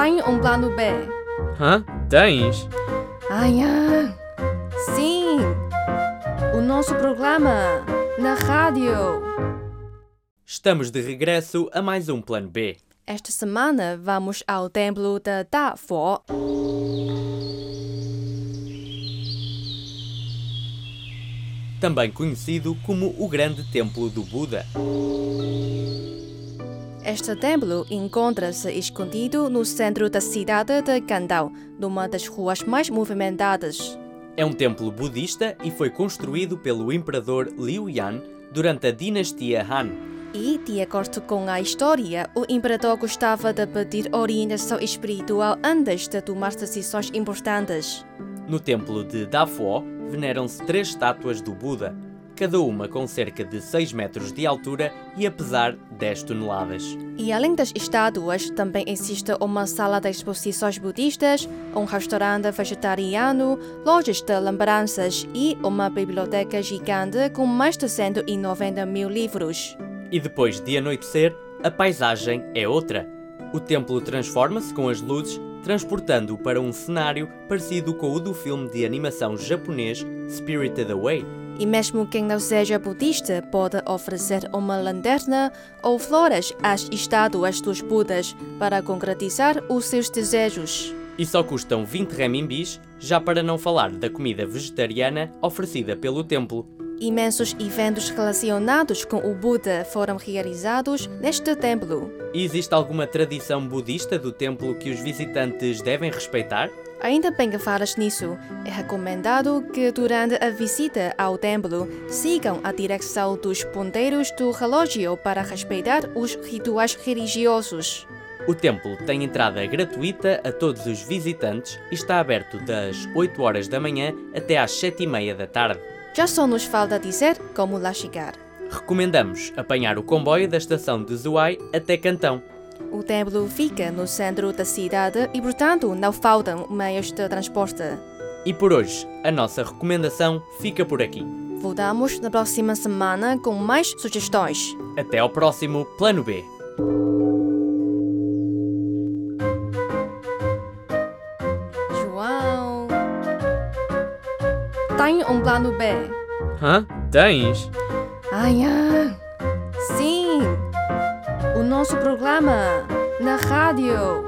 Tenho um plano B. Hã? Tens? Sim! O nosso programa na rádio. Estamos de regresso a mais um Plano B. Esta semana vamos ao templo de Dafo. Também conhecido como o Grande Templo do Buda. Este templo encontra-se escondido no centro da cidade de Qandao, numa das ruas mais movimentadas. É um templo budista e foi construído pelo imperador Liu Yan durante a dinastia Han. E, de acordo com a história, o imperador gostava de pedir orientação espiritual antes de tomar decisões importantes. No templo de Dafo veneram-se 3 estátuas do Buda, cada uma com cerca de 6 metros de altura e a pesar 10 toneladas. E além das estátuas, também existe uma sala de exposições budistas, um restaurante vegetariano, lojas de lembranças e uma biblioteca gigante com mais de 190 mil livros. E depois de anoitecer, a paisagem é outra. O templo transforma-se com as luzes, transportando-o para um cenário parecido com o do filme de animação japonês Spirited Away. E mesmo quem não seja budista pode oferecer uma lanterna ou flores às estátuas dos Budas para concretizar os seus desejos. E só custam 20 renminbis, já para não falar da comida vegetariana oferecida pelo templo. Imensos eventos relacionados com o Buda foram realizados neste templo. E existe alguma tradição budista do templo que os visitantes devem respeitar? Ainda bem que falas nisso. É recomendado que durante a visita ao templo sigam a direção dos ponteiros do relógio para respeitar os rituais religiosos. O templo tem entrada gratuita a todos os visitantes e está aberto das 8 horas da manhã até às 7h30 da tarde. Já só nos falta dizer como lá chegar. Recomendamos apanhar o comboio da estação de Zhuhai até Cantão. O templo fica no centro da cidade e, portanto, não faltam meios de transporte. E por hoje, a nossa recomendação fica por aqui. Voltamos na próxima semana com mais sugestões. Até ao próximo Plano B. João, tenho um plano B. Hã? Tens? Sim! O nosso programa na rádio.